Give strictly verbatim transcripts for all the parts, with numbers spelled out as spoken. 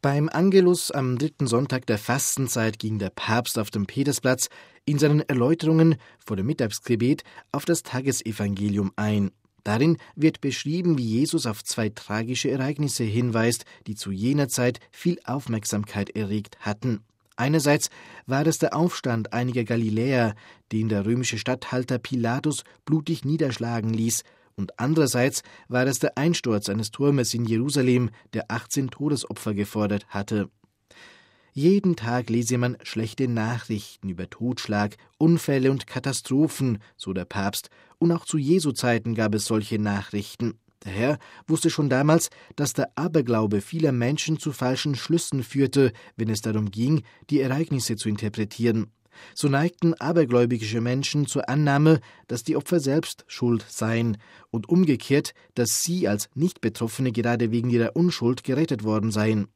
Beim Angelus am dritten Sonntag der Fastenzeit ging der Papst auf dem Petersplatz in seinen Erläuterungen vor dem Mittagsgebet auf das Tagesevangelium ein. Darin wird beschrieben, wie Jesus auf zwei tragische Ereignisse hinweist, die zu jener Zeit viel Aufmerksamkeit erregt hatten. Einerseits war es der Aufstand einiger Galiläer, den der römische Statthalter Pilatus blutig niederschlagen ließ, und andererseits war es der Einsturz eines Turmes in Jerusalem, der achtzehn Todesopfer gefordert hatte. Jeden Tag lese man schlechte Nachrichten über Totschlag, Unfälle und Katastrophen, so der Papst, und auch zu Jesu Zeiten gab es solche Nachrichten. Der Herr wusste schon damals, dass der Aberglaube vieler Menschen zu falschen Schlüssen führte, wenn es darum ging, die Ereignisse zu interpretieren. So neigten abergläubische Menschen zur Annahme, dass die Opfer selbst schuld seien und umgekehrt, dass sie als Nicht-Betroffene gerade wegen ihrer Unschuld gerettet worden seien.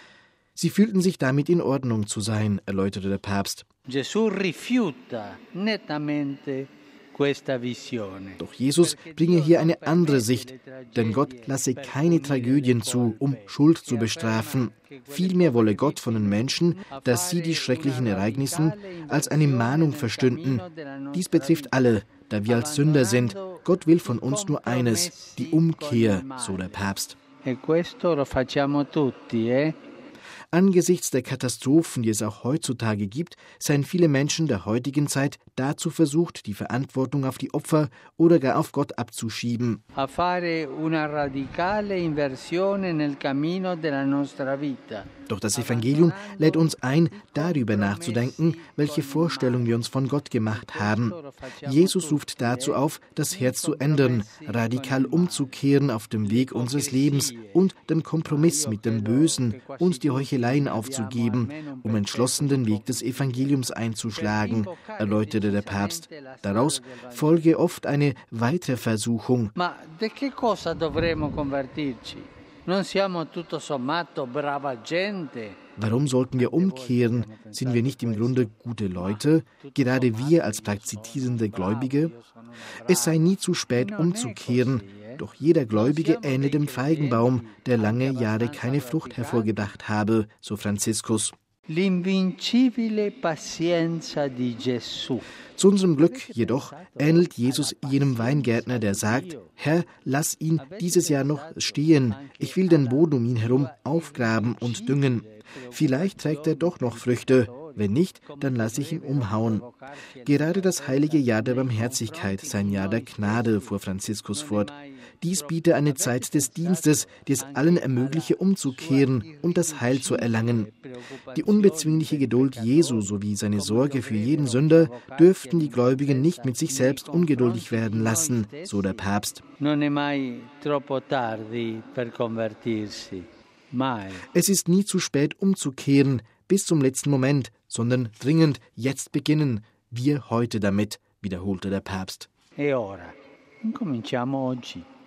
Sie fühlten sich damit in Ordnung zu sein, erläuterte der Papst. Gesù rifiuta nettamente questa visione. Doch Jesus bringe hier eine andere Sicht, denn Gott lasse keine Tragödien zu, um Schuld zu bestrafen. Vielmehr wolle Gott von den Menschen, dass sie die schrecklichen Ereignisse als eine Mahnung verstünden. Dies betrifft alle, da wir als Sünder sind. Gott will von uns nur eines, die Umkehr, so der Papst. E questo lo facciamo tutti, eh? Angesichts der Katastrophen, die es auch heutzutage gibt, seien viele Menschen der heutigen Zeit dazu versucht, die Verantwortung auf die Opfer oder gar auf Gott abzuschieben. A fare una radicale inversione nel cammino della nostra vita. Doch das Evangelium lädt uns ein, darüber nachzudenken, welche Vorstellung wir uns von Gott gemacht haben. Jesus ruft dazu auf, das Herz zu ändern, radikal umzukehren auf dem Weg unseres Lebens und den Kompromiss mit dem Bösen und die Heucheleien aufzugeben, um entschlossen den Weg des Evangeliums einzuschlagen, erläuterte der Papst. Daraus folge oft eine weitere Versuchung. Ma de che cosa dovremmo convertirci? Non siamo tutto sommato brava gente. Warum sollten wir umkehren? Sind wir nicht im Grunde gute Leute, gerade wir als praktizierende Gläubige? Es sei nie zu spät umzukehren, doch jeder Gläubige ähnelt dem Feigenbaum, der lange Jahre keine Frucht hervorgebracht habe, so Franziskus. L'invincibile pazienza di Gesù. Zu unserem Glück jedoch ähnelt Jesus jenem Weingärtner, der sagt, Herr, lass ihn dieses Jahr noch stehen, ich will den Boden um ihn herum aufgraben und düngen. Vielleicht trägt er doch noch Früchte, wenn nicht, dann lasse ich ihn umhauen. Gerade das heilige Jahr der Barmherzigkeit, sein Jahr der Gnade, fuhr Franziskus fort. Dies biete eine Zeit des Dienstes, die es allen ermögliche, umzukehren und das Heil zu erlangen. Die unbezwingliche Geduld Jesu sowie seine Sorge für jeden Sünder dürften die Gläubigen nicht mit sich selbst ungeduldig werden lassen, so der Papst. Non è mai troppo tardi per convertirsi. Mai. Es ist nie zu spät, umzukehren, bis zum letzten Moment, sondern dringend jetzt beginnen, wir heute damit, wiederholte der Papst. E ora, incominciamo oggi.